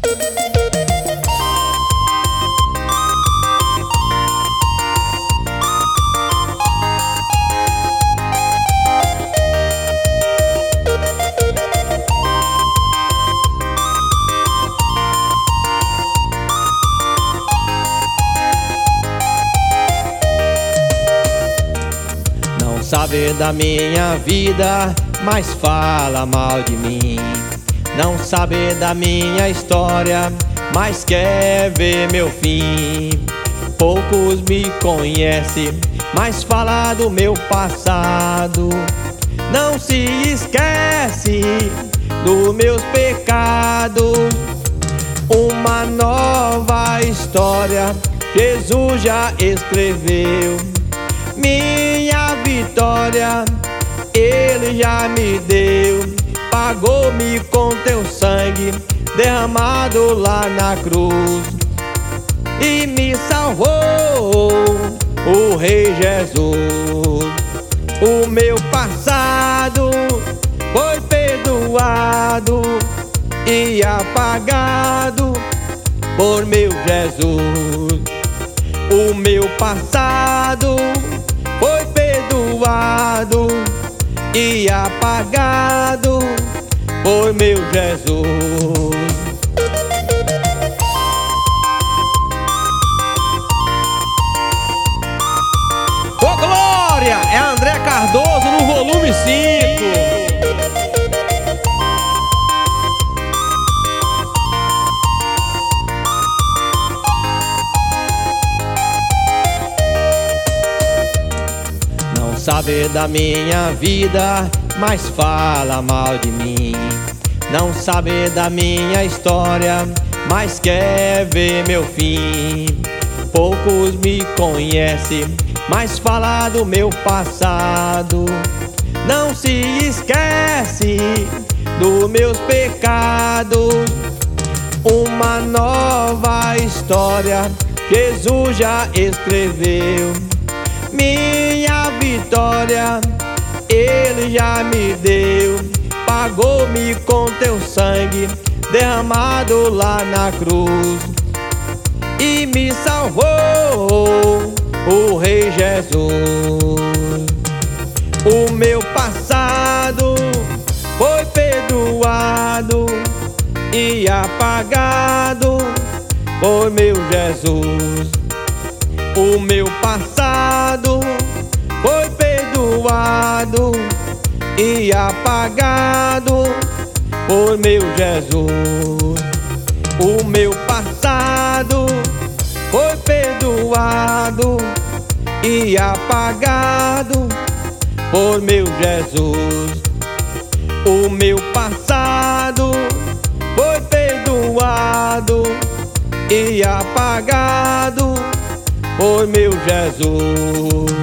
Sabe da minha vida, mas fala mal de mim. Não sabe da minha história, mas quer ver meu fim. Poucos me conhecem, mas fala do meu passado. Não se esquece dos meus pecados. Uma nova história Jesus já escreveu. Minha vitória Ele já me deu. Pagou-me com teu sangue derramado lá na cruz e me salvou o Rei Jesus. O meu passado foi perdoado e apagado por meu Jesus. O meu passado foi perdoado e apagado por meu Jesus. Ô glória! É André Cardoso no volume 5. Sabe da minha vida, mas fala mal de mim. Não sabe da minha história, mas quer ver meu fim. Poucos me conhecem, mas fala do meu passado. Não se esquece dos meus pecados. Uma nova história Jesus já escreveu. Minha vitória Ele já me deu. Pagou-me com teu sangue derramado lá na cruz e me salvou o Rei Jesus. O meu passado foi perdoado e apagado por meu Jesus. O meu passado foi perdoado e apagado por meu Jesus. O meu passado foi perdoado e apagado por meu Jesus. O meu passado foi perdoado e apagado por meu Jesus.